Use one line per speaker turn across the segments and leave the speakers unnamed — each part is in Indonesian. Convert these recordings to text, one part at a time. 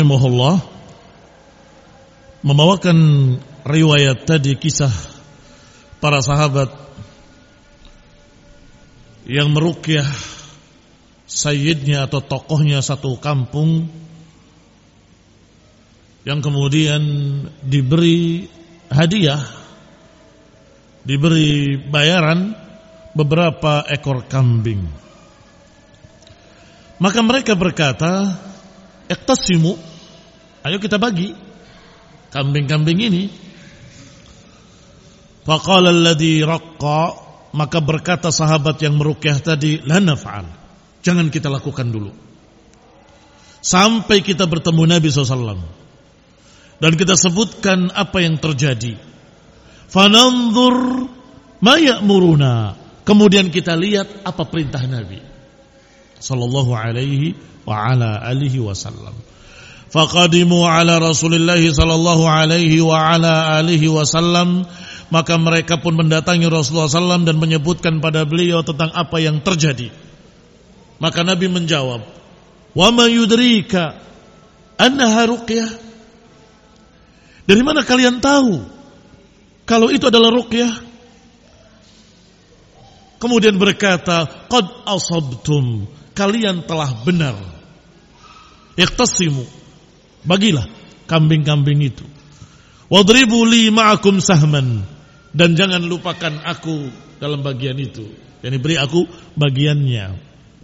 rahimahullah membawakan riwayat tadi, kisah para sahabat yang meruqyah sayyidnya atau tokohnya satu kampung, yang kemudian diberi hadiah, diberi bayaran beberapa ekor kambing. Maka mereka berkata, iqtasimu, ayo kita bagi kambing-kambing ini. Faqala alladhi raqqa, maka berkata sahabat yang meruqyah tadi, la naf'al, jangan kita lakukan dulu sampai kita bertemu Nabi SAW dan kita sebutkan apa yang terjadi. Fananzur ma ya'muruna, kemudian kita lihat apa perintah Nabi sallallahu alaihi wa ala alihi wasallam. Faqadimu ala Rasulillah sallallahu alaihi wa ala alihi wasallam, maka mereka pun mendatangi Rasulullah SAW dan menyebutkan pada beliau tentang apa yang terjadi. Maka Nabi menjawab, wa ma yudrika annaha ruqyah, dari mana kalian tahu kalau itu adalah ruqyah? Kemudian berkata, qad asabtum, kalian telah benar. Iqtasimu, bagilah kambing-kambing itu. Wadribu li ma'akum sahman, dan jangan lupakan aku dalam bagian itu. Yani beri aku bagiannya.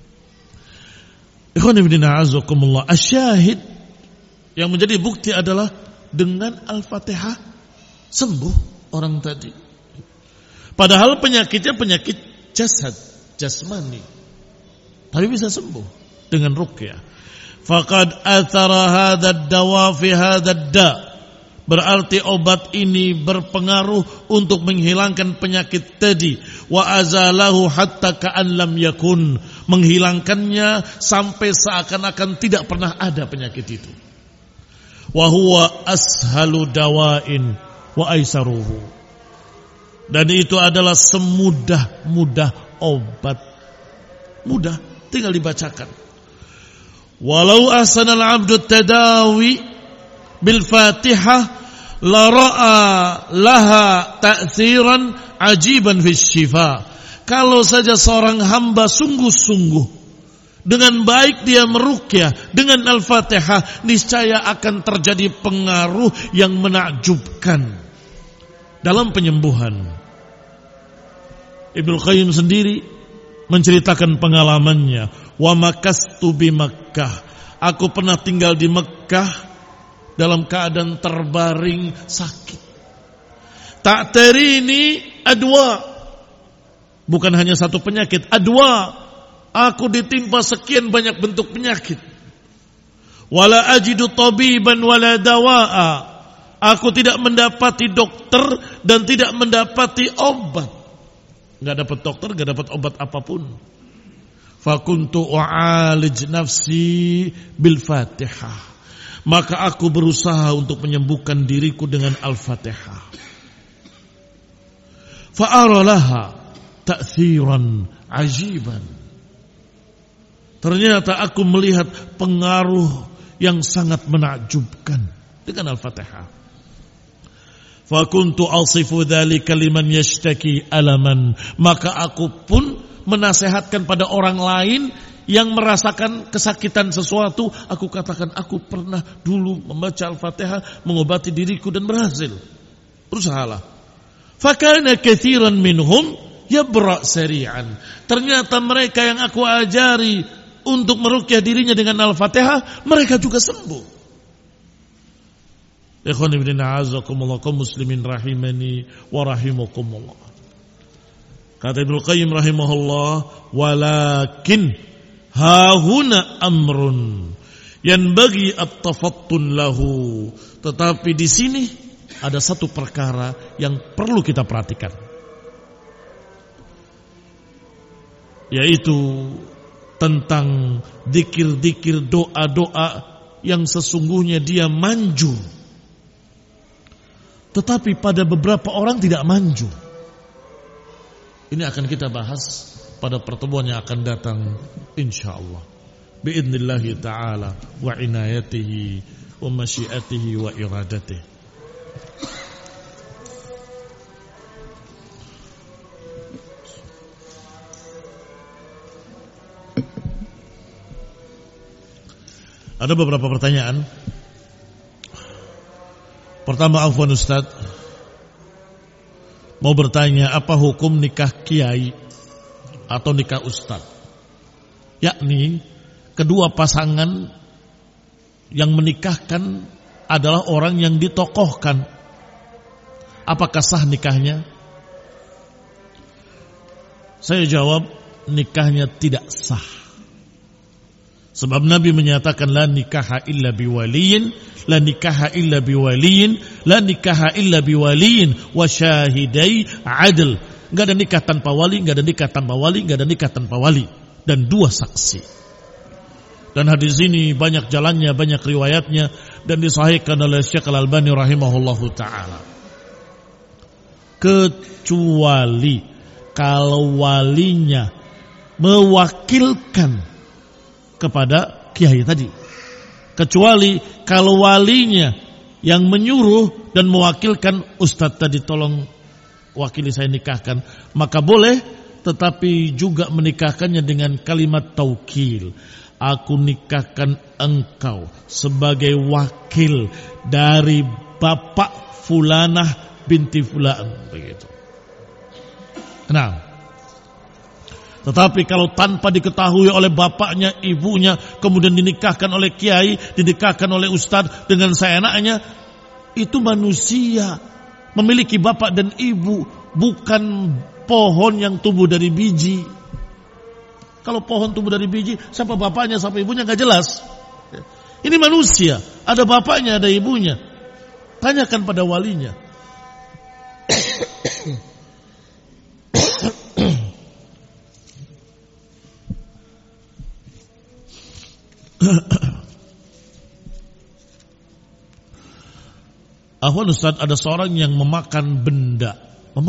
Ikhwan fillah a'azzakumullah, asyahid yang menjadi bukti adalah dengan Al-Fatihah sembuh orang tadi. Padahal penyakitnya penyakit jasad, jasmani, tapi bisa sembuh dengan ruqyah. Faqad athara hadzal dawa fi hadzal da, berarti obat ini berpengaruh untuk menghilangkan penyakit tadi. Wa azalahu hatta ka'an lam yakun, menghilangkannya sampai seakan-akan tidak pernah ada penyakit itu. Wa huwa ashalu dawain wa aisaruhu, dan itu adalah semudah-mudah obat, mudah, tinggal dibacakan. Walau ahsanal abdu tadawi bil Fatihah la ra'a laha ta'tsiran ajiban fi syifa. Kalau saja seorang hamba sungguh-sungguh dengan baik dia meruqyah dengan Al-Fatihah, niscaya akan terjadi pengaruh yang menakjubkan dalam penyembuhan. Ibnu Qayyim sendiri menceritakan pengalamannya. Wa makastu bi Makkah, aku pernah tinggal di Mekkah dalam keadaan terbaring sakit. Ta'tarini adwa, bukan hanya satu penyakit, adwa, aku ditimpa sekian banyak bentuk penyakit. Wala ajidu tabiban wala dawa'a, aku tidak mendapati dokter dan tidak mendapati obat. Enggak dapat dokter, enggak dapat obat apapun. Fakuntu u'alij nafsi bil Fatihah, maka aku berusaha untuk menyembuhkan diriku dengan Al-Fatihah. Fa'ara laha ta'tsiran ajiban, ternyata aku melihat pengaruh yang sangat menakjubkan dengan Al-Fatihah. Fakuntu asifu dzalika liman yashtaki alaman, maka aku pun menasehatkan pada orang lain yang merasakan kesakitan sesuatu. Aku katakan, aku pernah dulu membaca Al-Fatihah mengobati diriku dan berhasil. Berusahalah. Fakana katsiran minhum yabra' sari'an, ternyata mereka yang aku ajari untuk meruqyah dirinya dengan Al-Fatihah, mereka juga sembuh. Ikhwan fillah a'azzakumullah, kaum muslimin rahimani wa rahimakumullah. Kata Ibnu Qayyim rahimahullah, walakin hahuna amrun yanbaghi at-tafattun lahu, tetapi di sini ada satu perkara yang perlu kita perhatikan, yaitu tentang zikir-zikir, doa-doa yang sesungguhnya dia manjur, tetapi pada beberapa orang tidak manjur. Ini akan kita bahas pada pertemuan yang akan datang insyaallah biidznillah taala wa inayatihi wa masyiatihi wa iradatihi. Ada beberapa pertanyaan. Pertama, afwan Ustaz, mau bertanya apa hukum nikah kiai atau nikah ustaz? Yakni kedua pasangan yang menikahkan adalah orang yang ditokohkan. Apakah sah nikahnya? Saya jawab, nikahnya tidak sah. Sebab Nabi menyatakan la nikaha illa biwaliyin, la nikaha illa biwaliyin, la nikaha illa biwaliyin wa syahidai adl. Enggak ada nikah tanpa wali, enggak ada nikah tanpa wali, enggak ada nikah tanpa wali dan dua saksi. Dan hadis ini banyak jalannya, banyak riwayatnya dan disahihkan oleh Syekh Al-Albani rahimahullahu taala. Kecuali kalau walinya mewakilkan kepada kiai tadi. Kecuali kalau walinya yang menyuruh dan mewakilkan, ustadz tadi tolong wakili saya nikahkan, maka boleh, tetapi juga menikahkannya dengan kalimat taukil. Aku nikahkan engkau sebagai wakil dari bapak fulanah binti fulan, begitu. Nah, tetapi kalau tanpa diketahui oleh bapaknya, ibunya, kemudian dinikahkan oleh kiai, dinikahkan oleh ustadz dengan seenaknya, itu manusia memiliki bapak dan ibu, bukan pohon yang tumbuh dari biji. Kalau pohon tumbuh dari biji, siapa bapaknya, siapa ibunya, gak jelas. Ini manusia, ada bapaknya, ada ibunya. Tanyakan pada walinya. Ahwan Ustaz, ada seorang yang memakan benda,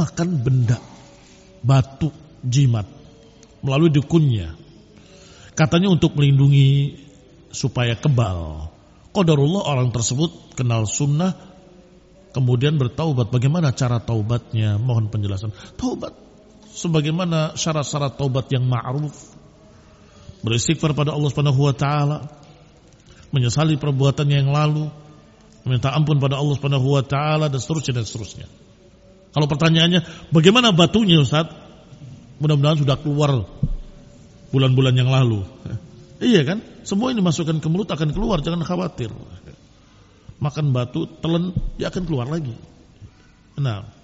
batu, jimat melalui dukunnya. Katanya untuk melindungi supaya kebal. Qadarullah orang tersebut kenal sunnah, kemudian bertaubat. Bagaimana cara taubatnya? Mohon penjelasan. Taubat sebagaimana syarat-syarat taubat yang ma'ruf. Beristighfar pada Allah Subhanahu wa taala, menyesali perbuatannya yang lalu, meminta ampun pada Allah Subhanahu wa taala dan seterusnya. Kalau pertanyaannya, bagaimana batunya Ustaz? Mudah-mudahan sudah keluar bulan-bulan yang lalu. Iya kan? Semua ini masukkan ke mulut akan keluar, jangan khawatir. Makan batu, telan, dia akan keluar lagi. Nah,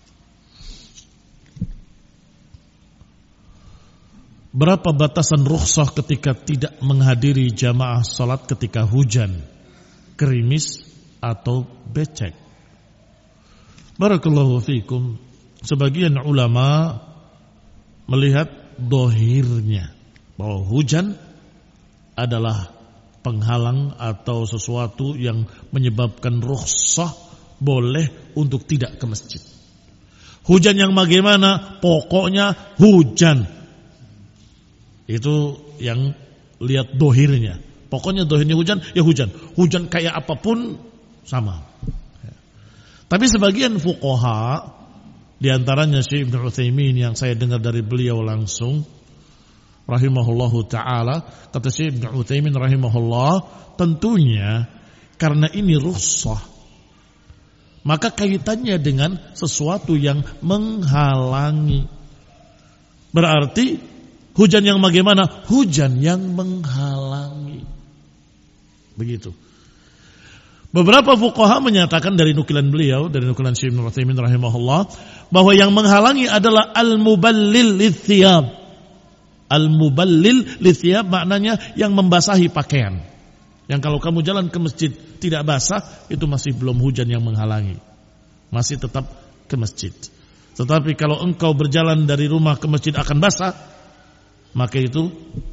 berapa batasan rukhsah ketika tidak menghadiri jamaah salat ketika hujan, gerimis atau becek? Barakallahu fikum. Sebagian ulama melihat dohirnya bahwa hujan adalah penghalang atau sesuatu yang menyebabkan rukhsah boleh untuk tidak ke masjid. Hujan yang bagaimana? Pokoknya hujan. Itu yang lihat dohirnya. Pokoknya dohirnya hujan, ya hujan. Hujan kayak apapun sama. Tapi sebagian fuqaha, diantaranya Syekh Ibnu Utsaimin yang saya dengar dari beliau langsung, rahimahullahu ta'ala, kata Syekh Ibnu Utsaimin rahimahullah, tentunya karena ini rukhsah, maka kaitannya dengan sesuatu yang menghalangi. Berarti hujan yang bagaimana? Hujan yang menghalangi. Begitu. Beberapa fuqaha menyatakan dari nukilan beliau, dari nukilan Syekh Ibnu Utsaimin rahimahullah, bahwa yang menghalangi adalah al-muballil lithiyab. Al-muballil lithiyab maknanya yang membasahi pakaian. Yang kalau kamu jalan ke masjid tidak basah, itu masih belum hujan yang menghalangi. Masih tetap ke masjid. Tetapi kalau engkau berjalan dari rumah ke masjid akan basah, maka itu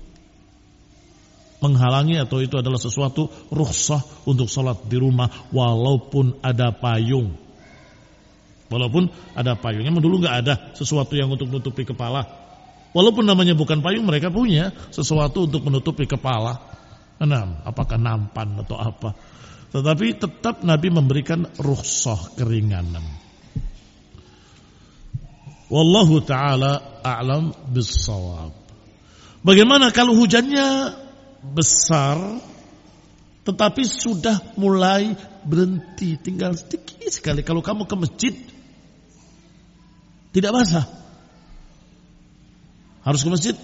menghalangi atau itu adalah sesuatu rukhsah untuk sholat di rumah walaupun ada payung. Walaupun ada payung. Yang dulu nggak ada sesuatu yang untuk menutupi kepala. Walaupun namanya bukan payung, mereka punya sesuatu untuk menutupi kepala. Apakah nampan atau apa? Tetapi tetap Nabi memberikan rukhsah, keringanan. Wallahu ta'ala a'lam bis-shawab. Bagaimana kalau hujannya besar tetapi sudah mulai berhenti, tinggal sedikit sekali. Kalau kamu ke masjid tidak basah, harus ke masjid?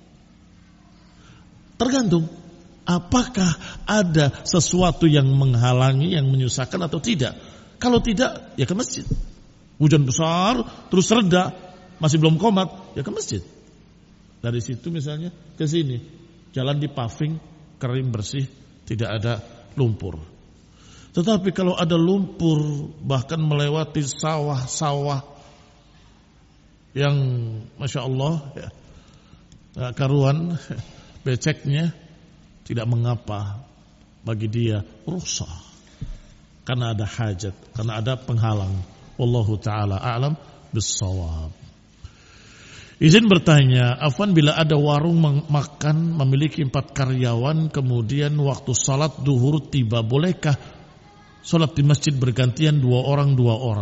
Tergantung apakah ada sesuatu yang menghalangi, yang menyusahkan atau tidak. Kalau tidak, ya ke masjid. Hujan besar, terus reda, masih belum komat, ya ke masjid. Dari situ misalnya ke sini, jalan di paving, kering bersih, tidak ada lumpur. Tetapi kalau ada lumpur, bahkan melewati sawah-sawah yang Masya Allah, ya, karuan, beceknya, tidak mengapa bagi dia rukhsah. Karena ada hajat, karena ada penghalang. Wallahu ta'ala a'lam bis-shawab. Izin bertanya, afwan, bila ada warung makan memiliki 4 karyawan, kemudian waktu salat duhur tiba, bolehkah salat di masjid bergantian 2 orang?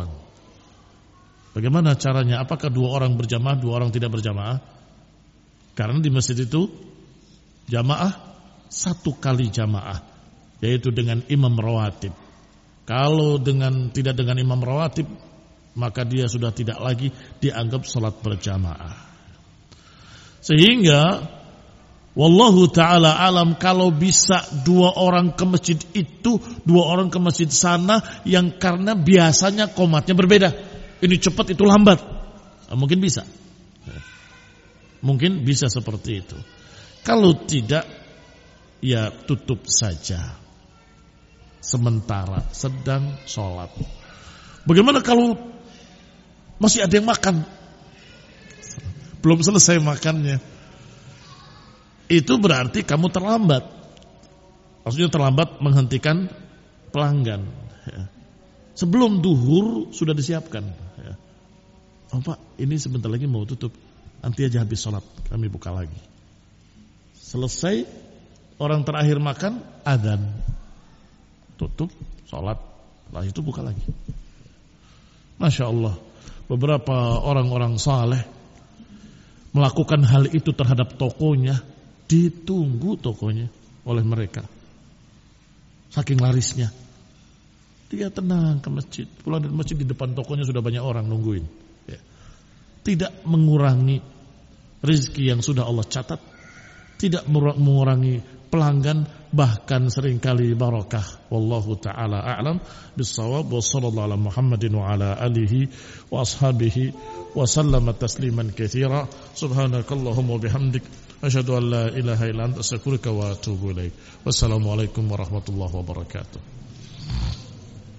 Bagaimana caranya? Apakah 2 orang berjamaah, 2 orang tidak berjamaah? Karena di masjid itu jamaah 1 kali jamaah, yaitu dengan imam rawatib. Kalau tidak dengan imam rawatib, maka dia sudah tidak lagi dianggap salat berjamaah. Sehingga wallahu ta'ala alam, kalau bisa 2 orang ke masjid itu, 2 orang ke masjid sana, yang karena biasanya qomatnya berbeda. Ini cepat, itu lambat. Mungkin bisa. Mungkin bisa seperti itu. Kalau tidak, ya tutup saja. Sementara sedang sholat. Bagaimana kalau masih ada yang makan, belum selesai makannya? Itu berarti kamu terlambat. Maksudnya terlambat menghentikan pelanggan. Sebelum duhur sudah disiapkan. Oh Pak, ini sebentar lagi mau tutup, nanti aja habis sholat kami buka lagi. Selesai orang terakhir makan, adzan, tutup sholat, setelah itu buka lagi. Masya Allah, beberapa orang-orang saleh melakukan hal itu terhadap tokonya, ditunggu tokonya oleh mereka, saking larisnya. Dia tenang ke masjid, pulang dari masjid, di depan tokonya sudah banyak orang nungguin. Tidak mengurangi rezeki yang sudah Allah catat, tidak mengurangi pelanggan, bahkan seringkali barakah. Wallahu ta'ala a'lam bis-shawab. Wa sallallahu ala Muhammadin wa ala alihi wa ashabihi wa sallama tasliman katsira. Subhanakallahumma bihamdik, asyhadu an la ilaha illa anta, astaghfiruka wa atubu ilaik. Wassalamualaikum warahmatullahi wabarakatuh.